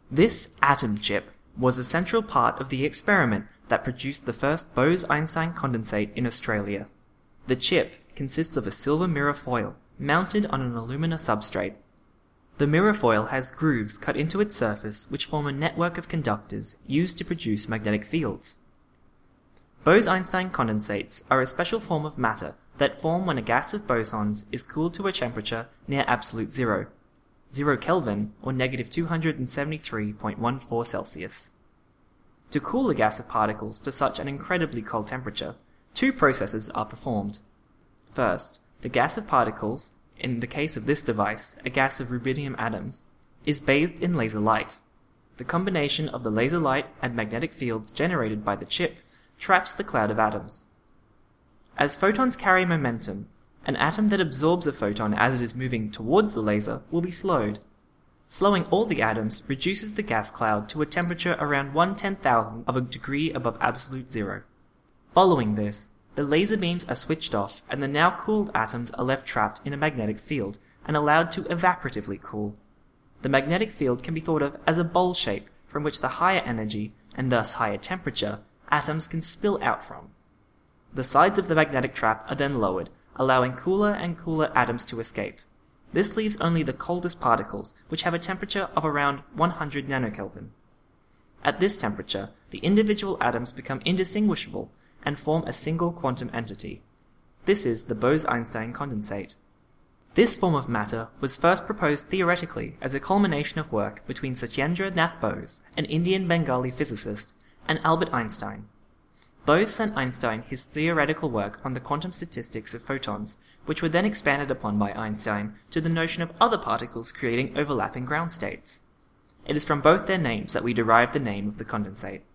This atom chip was a central part of the experiment that produced the first Bose-Einstein condensate in Australia. The chip consists of a silver mirror foil mounted on an alumina substrate. The mirror foil has grooves cut into its surface which form a network of conductors used to produce magnetic fields. Bose-Einstein condensates are a special form of matter that form when a gas of bosons is cooled to a temperature near absolute zero, 0 Kelvin or negative 273.14 Celsius. To cool a gas of particles to such an incredibly cold temperature, two processes are performed. First, the gas of particles, in the case of this device, a gas of rubidium atoms, is bathed in laser light. The combination of the laser light and magnetic fields generated by the chip traps the cloud of atoms. As photons carry momentum, an atom that absorbs a photon as it is moving towards the laser will be slowed. Slowing all the atoms reduces the gas cloud to a temperature around 1/10,000th of a degree above absolute zero. Following this, the laser beams are switched off and the now cooled atoms are left trapped in a magnetic field and allowed to evaporatively cool. The magnetic field can be thought of as a bowl shape from which the higher energy, and thus higher temperature, atoms can spill out from. The sides of the magnetic trap are then lowered, allowing cooler and cooler atoms to escape. This leaves only the coldest particles, which have a temperature of around 100 nanokelvin. At this temperature, the individual atoms become indistinguishable and form a single quantum entity. This is the Bose-Einstein condensate. This form of matter was first proposed theoretically as a culmination of work between Satyendra Nath Bose, an Indian Bengali physicist, and Albert Einstein. Bose sent Einstein his theoretical work on the quantum statistics of photons, which were then expanded upon by Einstein to the notion of other particles creating overlapping ground states. It is from both their names that we derive the name of the condensate.